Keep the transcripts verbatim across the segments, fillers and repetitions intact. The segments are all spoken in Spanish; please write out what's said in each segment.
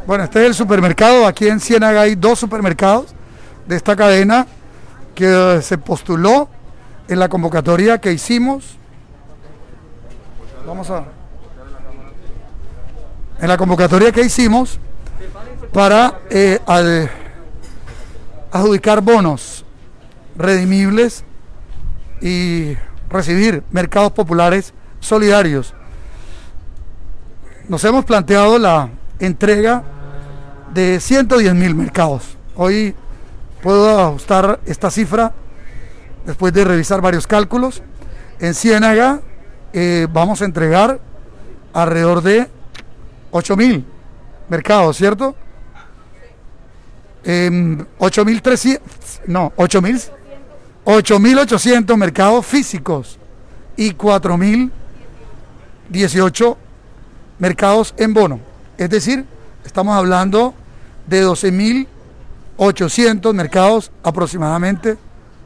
Bueno, este es el supermercado. Aquí en Ciénaga hay dos supermercados de esta cadena que se postuló en la convocatoria que hicimos. Vamos a... En la convocatoria que hicimos para eh, al, adjudicar bonos redimibles y recibir mercados populares solidarios. Nos hemos planteado la entrega de ciento diez mil mercados. Hoy puedo ajustar esta cifra después de revisar varios cálculos. En Ciénaga eh, vamos a entregar alrededor de ocho mil mercados, ¿cierto? Eh, ocho mil trescientos, no, ocho mil ochocientos mercados físicos y cuatro mil dieciocho mercados en bono. Es decir, estamos hablando de doce mil ochocientos mercados aproximadamente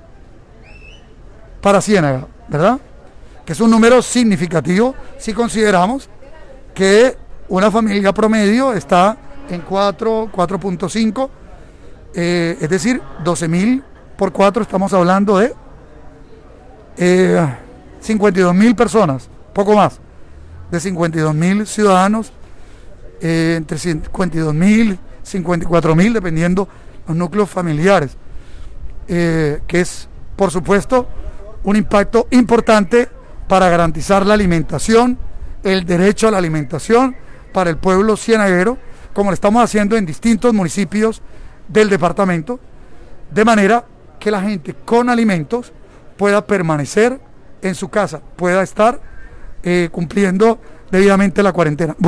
para Ciénaga, ¿verdad? Que es un número significativo si consideramos que una familia promedio está en cuatro, cuatro punto cinco, eh, es decir, doce mil por cuatro, estamos hablando de eh, cincuenta y dos mil personas, poco más, de cincuenta y dos mil ciudadanos, eh, entre cincuenta y dos mil, cincuenta y cuatro mil, dependiendo los núcleos familiares, eh, que es, por supuesto, un impacto importante para garantizar la alimentación, el derecho a la alimentación para el pueblo cienaguero, como lo estamos haciendo en distintos municipios del departamento, de manera que la gente con alimentos pueda permanecer en su casa, pueda estar eh, cumpliendo debidamente la cuarentena.